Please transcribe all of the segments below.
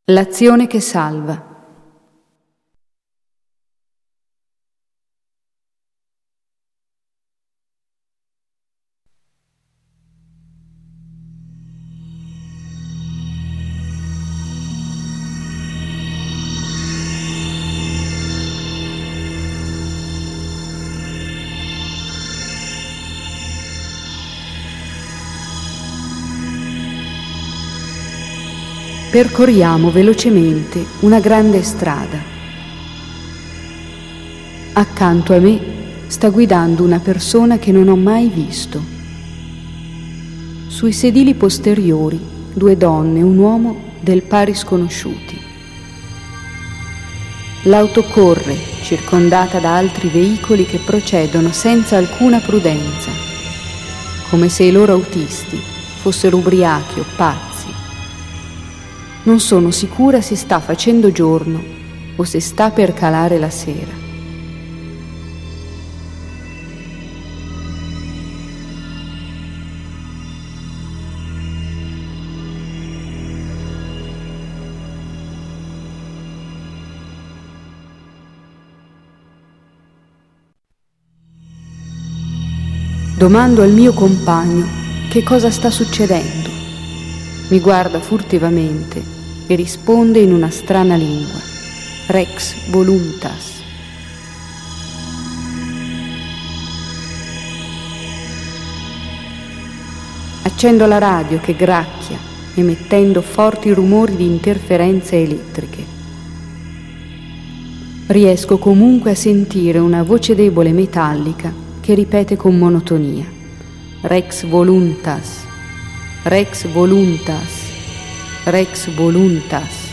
L'azione che salva. Percorriamo velocemente una grande strada. Accanto a me sta guidando una persona che non ho mai visto. Sui sedili posteriori 2 donne e un uomo del pari sconosciuti. L'auto corre, circondata da altri veicoli che procedono senza alcuna prudenza, come se i loro autisti fossero ubriachi o pazzi. Non sono sicura se sta facendo giorno o se sta per calare la sera. Domando al mio compagno che cosa sta succedendo. Mi guarda furtivamente e risponde in una strana lingua: Rex voluntas. Accendo la radio che gracchia, emettendo forti rumori di interferenze elettriche. Riesco comunque a sentire una voce debole metallica che ripete con monotonia: Rex voluntas. Rex voluntas, Rex voluntas.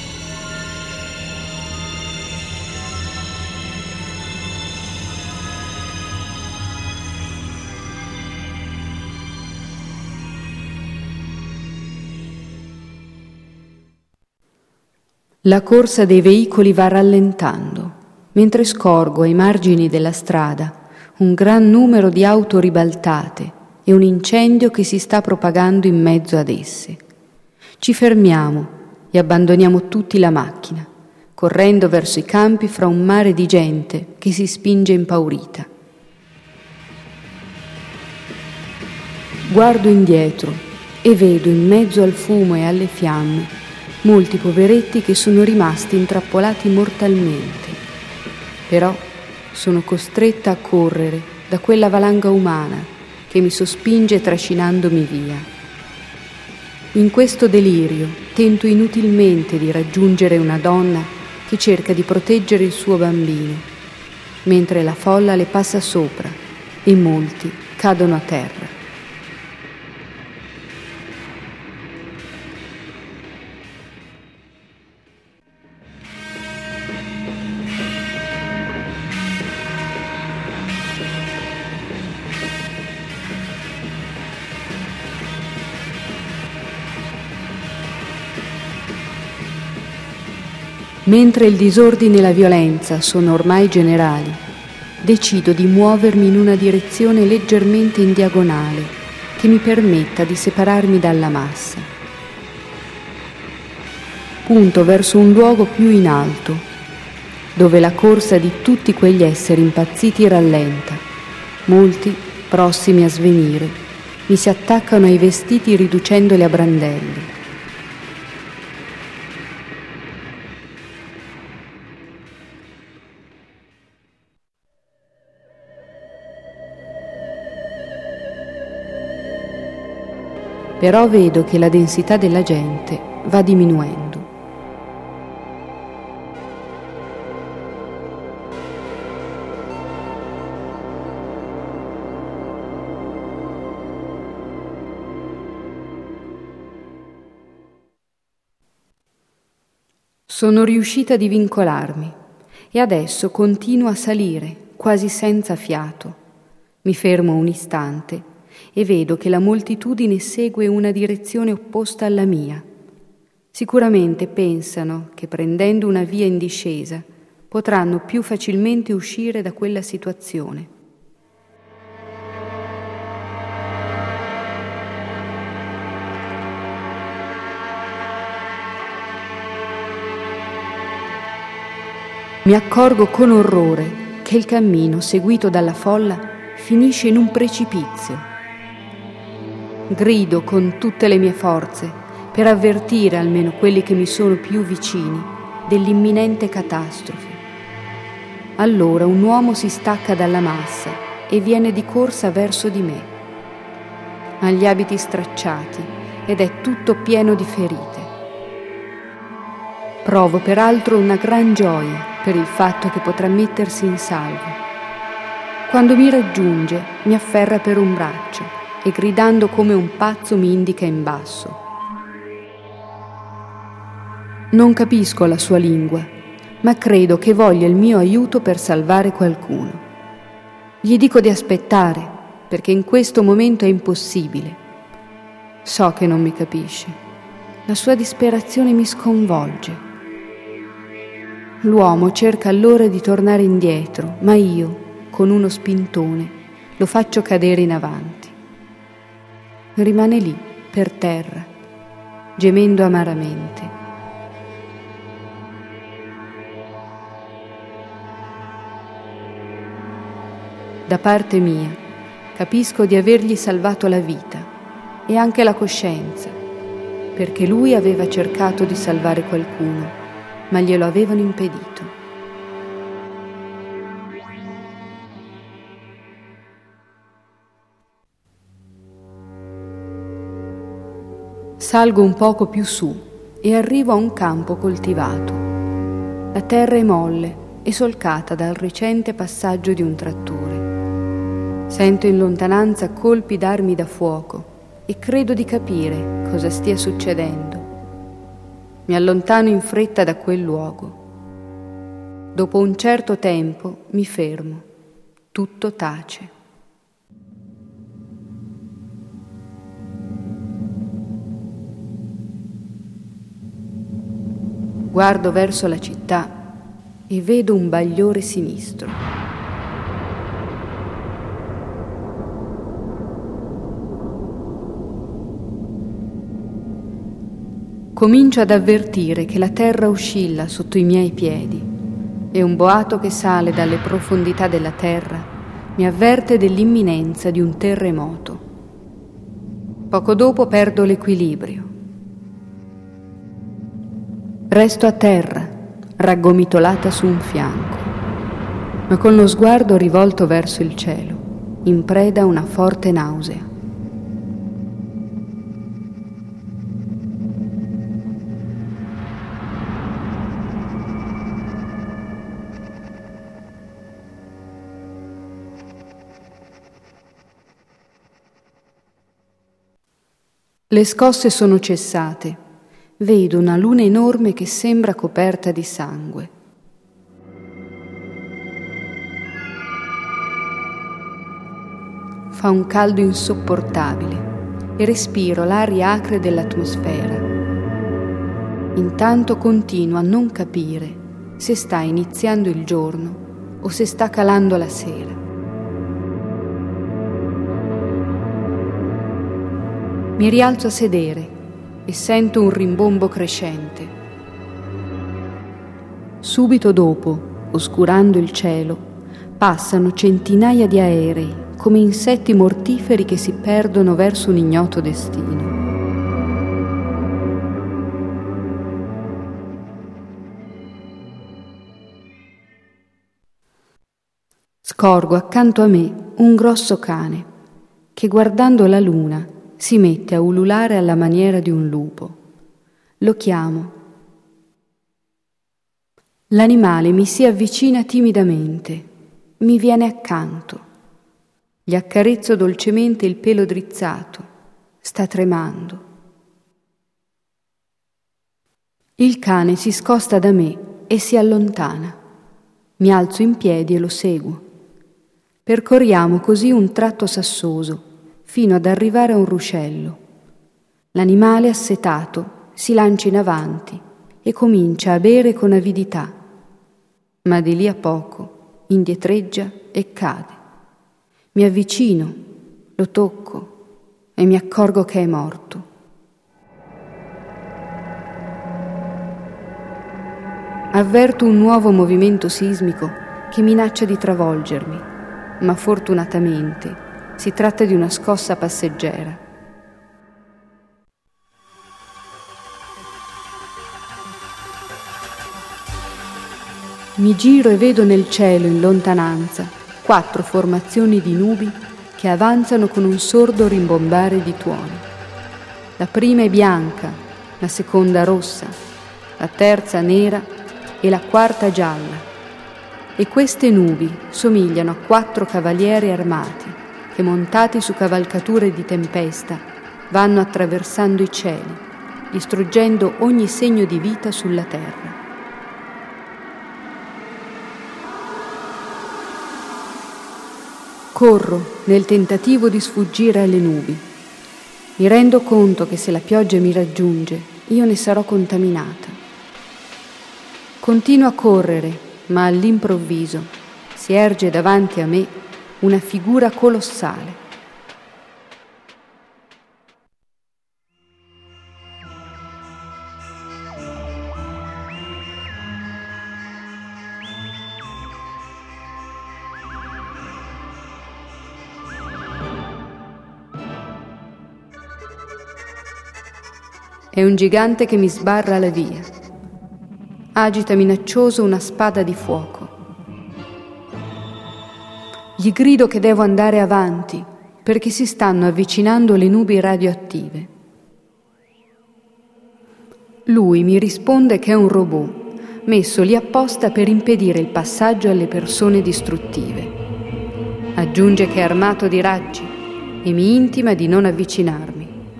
La corsa dei veicoli va rallentando, mentre scorgo ai margini della strada un gran numero di auto ribaltate e un incendio che si sta propagando in mezzo ad esse. Ci fermiamo e abbandoniamo tutti la macchina, correndo verso i campi fra un mare di gente che si spinge impaurita. Guardo indietro e vedo in mezzo al fumo e alle fiamme molti poveretti che sono rimasti intrappolati mortalmente. Però sono costretta a correre da quella valanga umana che mi sospinge trascinandomi via. In questo delirio tento inutilmente di raggiungere una donna che cerca di proteggere il suo bambino, mentre la folla le passa sopra e molti cadono a terra. Mentre il disordine e la violenza sono ormai generali, decido di muovermi in una direzione leggermente in diagonale che mi permetta di separarmi dalla massa. Punto verso un luogo più in alto, dove la corsa di tutti quegli esseri impazziti rallenta. Molti, prossimi a svenire, mi si attaccano ai vestiti riducendoli a brandelli. Però vedo che la densità della gente va diminuendo. Sono riuscita a divincolarmi e adesso continuo a salire, quasi senza fiato. Mi fermo un istante e vedo che la moltitudine segue una direzione opposta alla mia. Sicuramente pensano che prendendo una via in discesa potranno più facilmente uscire da quella situazione. Mi accorgo con orrore che il cammino seguito dalla folla finisce in un precipizio. Grido con tutte le mie forze per avvertire almeno quelli che mi sono più vicini dell'imminente catastrofe. Allora un uomo si stacca dalla massa e viene di corsa verso di me. Ha gli abiti stracciati ed è tutto pieno di ferite. Provo peraltro una gran gioia per il fatto che potrà mettersi in salvo. Quando mi raggiunge, mi afferra per un braccio e gridando come un pazzo mi indica in basso. Non capisco la sua lingua, ma credo che voglia il mio aiuto per salvare qualcuno. Gli dico di aspettare, perché in questo momento è impossibile. So che non mi capisce. La sua disperazione mi sconvolge. L'uomo cerca allora di tornare indietro, ma io, con uno spintone, lo faccio cadere in avanti. Rimane lì, per terra, gemendo amaramente. Da parte mia, capisco di avergli salvato la vita e anche la coscienza, perché lui aveva cercato di salvare qualcuno, ma glielo avevano impedito. Salgo un poco più su e arrivo a un campo coltivato. La terra è molle e solcata dal recente passaggio di un trattore. Sento in lontananza colpi d'armi da fuoco e credo di capire cosa stia succedendo. Mi allontano in fretta da quel luogo. Dopo un certo tempo mi fermo. Tutto tace. Guardo verso la città e vedo un bagliore sinistro. Comincio ad avvertire che la terra oscilla sotto i miei piedi e un boato che sale dalle profondità della terra mi avverte dell'imminenza di un terremoto. Poco dopo perdo l'equilibrio. Resto a terra, raggomitolata su un fianco, ma con lo sguardo rivolto verso il cielo, in preda a una forte nausea. Le scosse sono cessate. Vedo una luna enorme che sembra coperta di sangue. Fa un caldo insopportabile e respiro l'aria acre dell'atmosfera. Intanto continuo a non capire se sta iniziando il giorno o se sta calando la sera. Mi rialzo a sedere e sento un rimbombo crescente. Subito dopo, oscurando il cielo, passano centinaia di aerei come insetti mortiferi che si perdono verso un ignoto destino. Scorgo accanto a me un grosso cane che, guardando la luna, si mette a ululare alla maniera di un lupo. Lo chiamo. L'animale mi si avvicina timidamente, mi viene accanto. Gli accarezzo dolcemente il pelo drizzato, sta tremando. Il cane si scosta da me e si allontana. Mi alzo in piedi e lo seguo. Percorriamo così un tratto sassoso, fino ad arrivare a un ruscello. L'animale assetato si lancia in avanti e comincia a bere con avidità, ma di lì a poco indietreggia e cade. Mi avvicino, lo tocco e mi accorgo che è morto. avverto un nuovo movimento sismico che minaccia di travolgermi, ma fortunatamente si tratta di una scossa passeggera. Mi giro e vedo nel cielo, in lontananza, 4 formazioni di nubi che avanzano con un sordo rimbombare di tuoni. La prima è bianca, la seconda rossa, la terza nera e la quarta gialla. E queste nubi somigliano a 4 cavalieri armati che, montati su cavalcature di tempesta, vanno attraversando i cieli, distruggendo ogni segno di vita sulla terra. Corro nel tentativo di sfuggire alle nubi. Mi rendo conto che se la pioggia mi raggiunge, io ne sarò contaminata. Continuo a correre, ma all'improvviso si erge davanti a me una figura colossale. È un gigante che mi sbarra la via. Agita minaccioso una spada di fuoco. Gli grido che devo andare avanti perché si stanno avvicinando le nubi radioattive. Lui mi risponde che è un robot messo lì apposta per impedire il passaggio alle persone distruttive. Aggiunge che è armato di raggi e mi intima di non avvicinarmi.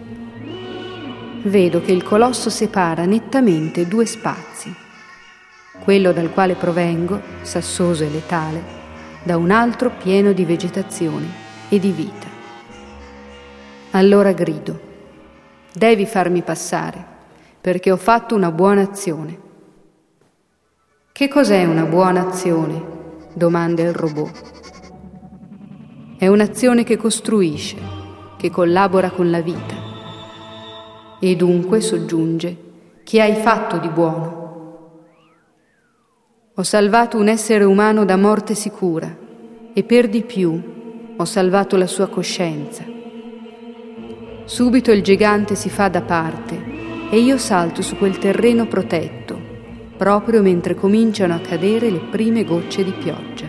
Vedo che il colosso separa nettamente 2 spazi, quello dal quale provengo, sassoso e letale, da un altro pieno di vegetazione e di vita. Allora grido: devi farmi passare, perché ho fatto una buona azione. Che cos'è una buona azione? Domanda il robot. È un'azione che costruisce, che collabora con la vita. E dunque, soggiunge, che hai fatto di buono? Ho salvato un essere umano da morte sicura e per di più ho salvato la sua coscienza. Subito il gigante si fa da parte e io salto su quel terreno protetto, proprio mentre cominciano a cadere le prime gocce di pioggia.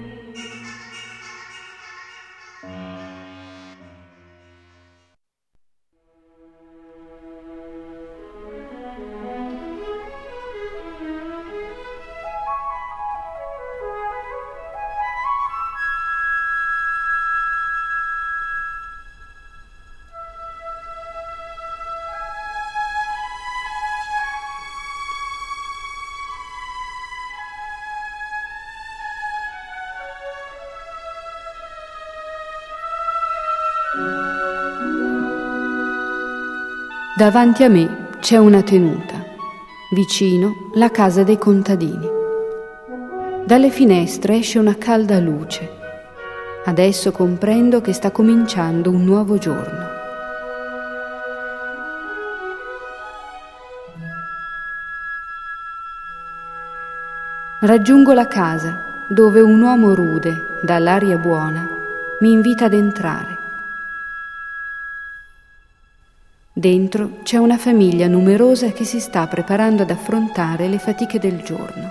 Davanti a me c'è una tenuta, vicino la casa dei contadini. Dalle finestre esce una calda luce. Adesso comprendo che sta cominciando un nuovo giorno. Raggiungo la casa, dove un uomo rude, dall'aria buona, mi invita ad entrare. Dentro c'è una famiglia numerosa che si sta preparando ad affrontare le fatiche del giorno.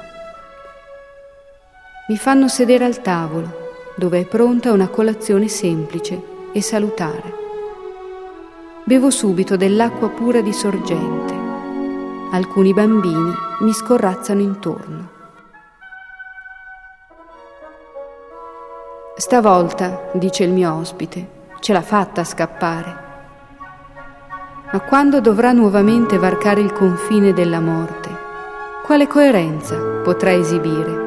Mi fanno sedere al tavolo, dove è pronta una colazione semplice e salutare. Bevo subito dell'acqua pura di sorgente. Alcuni bambini mi scorrazzano intorno. Stavolta, dice il mio ospite, ce l'ha fatta a scappare. Ma quando dovrà nuovamente varcare il confine della morte, quale coerenza potrà esibire?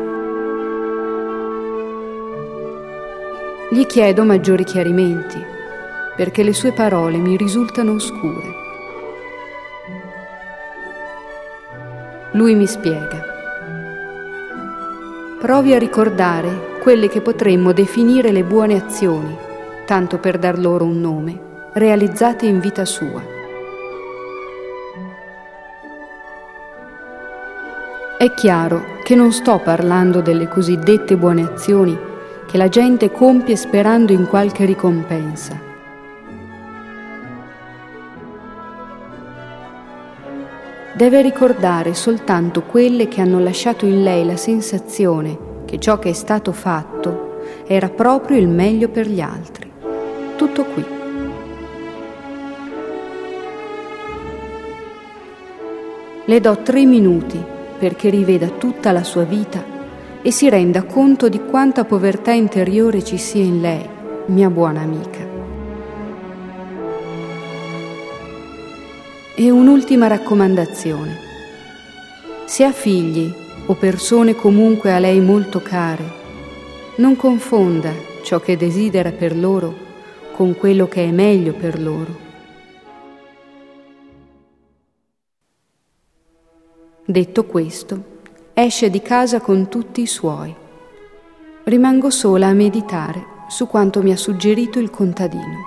Gli chiedo maggiori chiarimenti, perché le sue parole mi risultano oscure. Lui mi spiega: provi a ricordare quelle che potremmo definire le buone azioni, tanto per dar loro un nome, realizzate in vita sua. È chiaro che non sto parlando delle cosiddette buone azioni che la gente compie sperando in qualche ricompensa. Deve ricordare soltanto quelle che hanno lasciato in lei la sensazione che ciò che è stato fatto era proprio il meglio per gli altri. Tutto qui. Le do 3 minuti perché riveda tutta la sua vita e si renda conto di quanta povertà interiore ci sia in lei, mia buona amica. E un'ultima raccomandazione. Se ha figli o persone comunque a lei molto care, non confonda ciò che desidera per loro con quello che è meglio per loro. Detto questo, esce di casa con tutti i suoi. Rimango sola a meditare su quanto mi ha suggerito il contadino.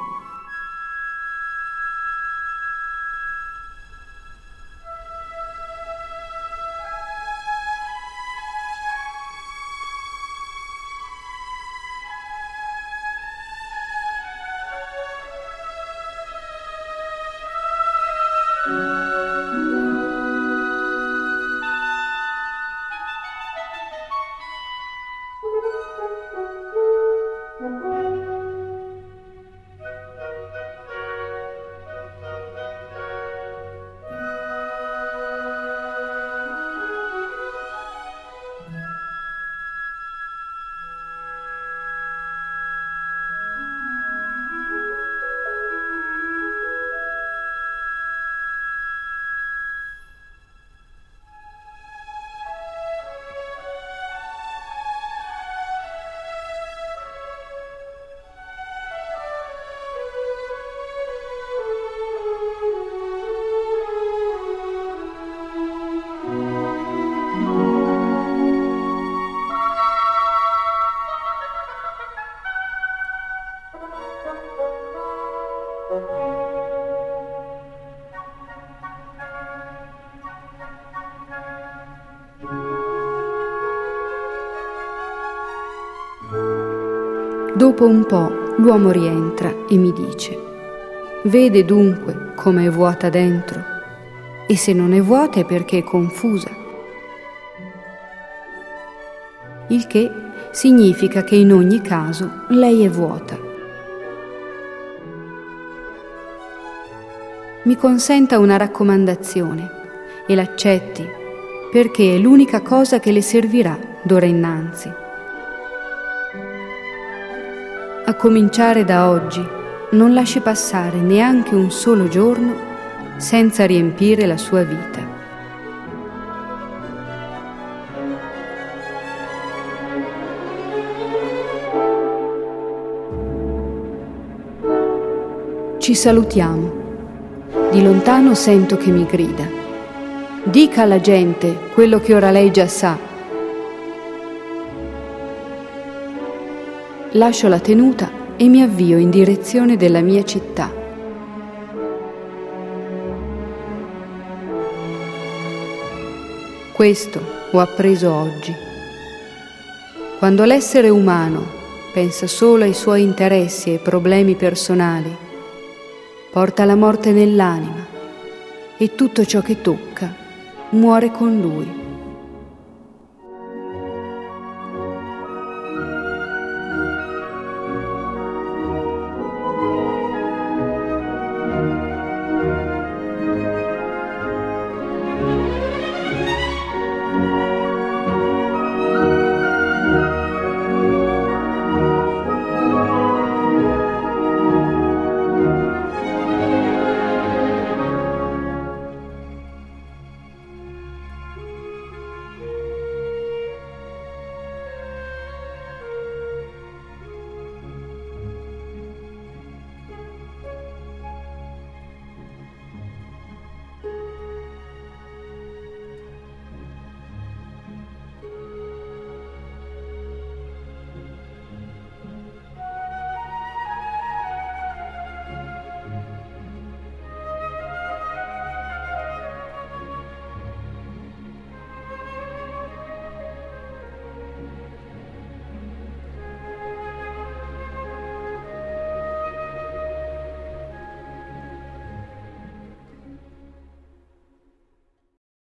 Dopo un po' l'uomo rientra e mi dice: vede dunque come è vuota dentro, e se non è vuota è perché è confusa. Il che significa che in ogni caso lei è vuota. Mi consenta una raccomandazione e l'accetti, perché è l'unica cosa che le servirà d'ora innanzi. A cominciare da oggi, non lasci passare neanche un solo giorno senza riempire la sua vita. Ci salutiamo. Di lontano sento che mi grida: dica alla gente quello che ora lei già sa. Lascio la tenuta e mi avvio in direzione della mia città. Questo ho appreso oggi. Quando l'essere umano pensa solo ai suoi interessi e problemi personali, porta la morte nell'anima e tutto ciò che tocca muore con lui.